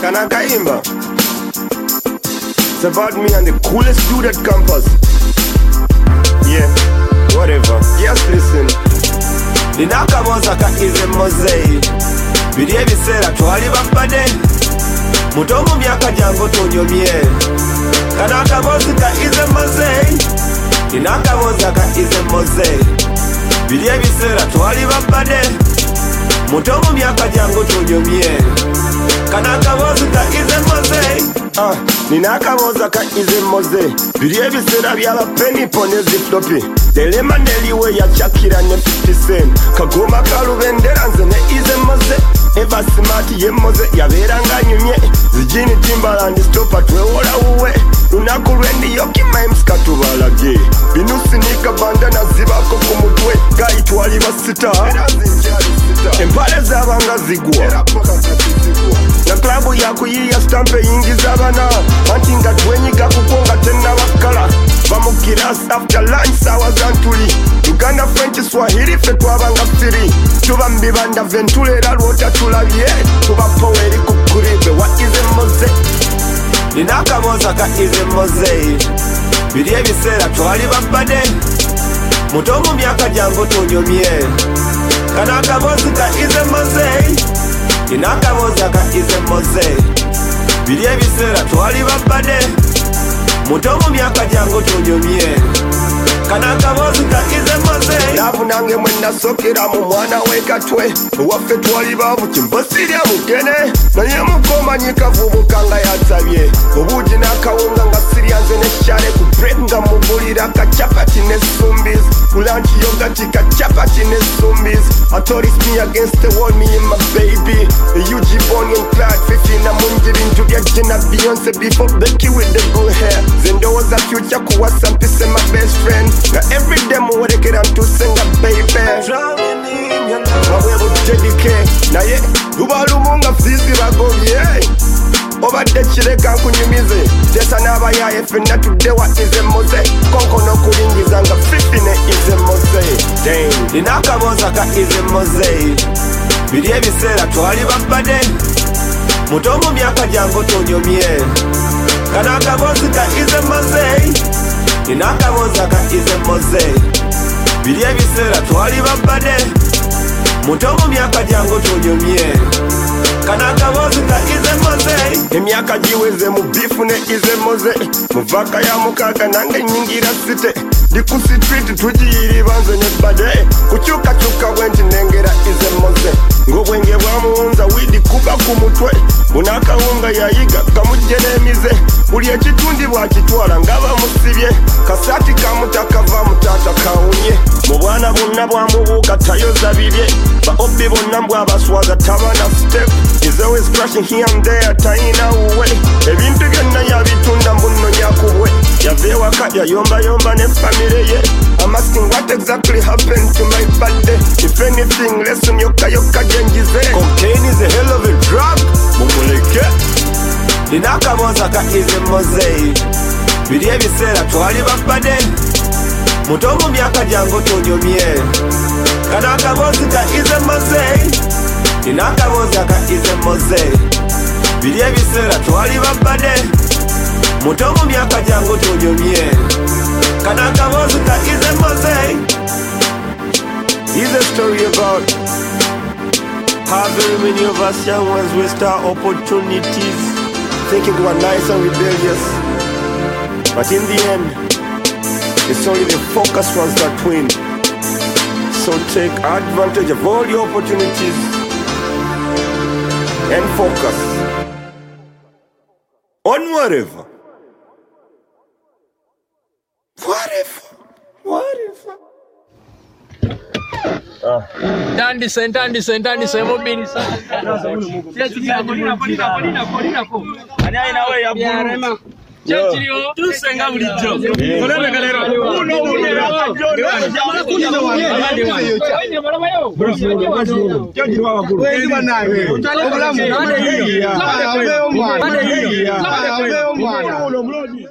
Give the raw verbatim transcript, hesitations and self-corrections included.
Kanakaimba. It's about me and the coolest dude at campus. Yeah, whatever. Just listen. Ninakamoza ka ize mozei. Bidye bisera twali bapade. Mutomu myaka jango tonyomye. Kanakamoza ka ize mozei. Ninakamoza ka ize mozei. Bidye bisera twali bapade. Mutomu myaka jango tonyomye. Kanakamoza ka ize mozei. Ah, ninakamoza ka ize mozei. Bidye bisera byaba penny ponezi floppy. Delema neliwe ya chakira ne fifty cent. Kagoma kalubendera nze ne ize moze. Eva smart ye moze yaberanga nyumye. Zijini Timbaland stopa twewola uwe. Lunaku lwendi yoki mimes katubalage. Binusi nika bandana zibako kumutwe. Gai twali basita. Empale zabanga zigwa. Na klabu ya kuyiya stampe yingi zabana. Mantinga twenyiga kukonga tena wakala. Bamukiras after lunch sawa zantuli. Uganda French Swahili fe twabanga firi. Tuba mbibanda ventulera lwota tulabye. Tuba poweri kukuribe wa ize moze. Ninakamoza ka ize moze. Bidye bisera twali babade. Mutomu myaka jango tonyomye. Kanakamoza ka ize moze. Ninakamoza ka ize moze. Bidye bisera twali babade. Mutomu myaka jango tonyomye. Kanakamoza ka ize moze. Nabu nange mwena sokera mu mwana wekatwe. Waffe twali babu kimbosirya mukene. Naye mukoma nyika vubukanga yatsabye. Obuji nakawunga nga siryanze neshare ku break nga mugulira ka chapati ne sumbis. Kulanchi yogati ka chapati ne sumbis. I thought it's me against the world, me and my baby. U G Bonnie and Clyde, fifteen na munjiri njulia jina Beyonce before Becky with the good hair. Zendo was a future kuwa sampise my best friend. Now every day muwerekera ntusenga baby. Mawebu jedike, na ye, ubalumunga fizi bagobye. Obadde kireka nkunyumize. Tesa n'abayaye fenna tuddewa ize moze. Konko n'okulingiza nga fifty ne ize moze. Damn. Ninakamoza ka ize moze. Bidye bisera twali babade. Mutomu myaka jango tonyomye. Kanakamoza ka ize moze. Ninakamoza ka ize moze. Bidye bisera twali babade. Mutomu myaka jango tonyomye. Kanakamoza ka ize moze. Emyaka jiweze mu bifu ne ize moze. Muvaka ya mukaga nange nyingira site. Dikusi street tujiyiri banze ne bade. Kuchuka chuka wenti nengera ize moze. Ngobwenge bwamuunza widi kuba kumutwe. Bunakawunga yayiga kamujjene emize. Buli ekitundi bwakitwala ngaba musibye. Kasati kamutakava mutata kawunye. Mu bwana bonna bwamubuuka tayoza bibye. Ba obbi bonna bwabaswaza tabana step. Is always crashing here and there taina uwe. Ebintu byonna yabitunda mbuno nyakubwe. Yavewaka yayomba yomba ne family ye. I'm asking what exactly happened to my birthday. If anything lesson yoka yoka jengize. Cocaine is a hell of a drug. Mumuleke. Ninakamoza ka ize moze. Bidye bisera twali babade. Mutomu myaka jango tonyomye. Kanakamoza ka ize moze. Ninakamoza ka ize moze. Bidye bisera twali babade. Mutomu myaka jango tonyomye. Kanakamoza ka ize moze. Here's a story about how very many of us young ones waste our opportunities thinking we're nice and rebellious. But in the end, it's only the focused ones that win. So take advantage of all your opportunities and focus on whatever. Whatever. Whatever. Ndandise ndandise ndandise mubinisa. Ani aina we ya buru. Chechiriyo tusenga bulijo. Kolebe kalero. Uno uno. Jamala kunino wa. Wende marama yo. Chechiri wa buru. Wendi banawe. Obulamu. Ade yi. Ade yi. Ade yi. Ade yi.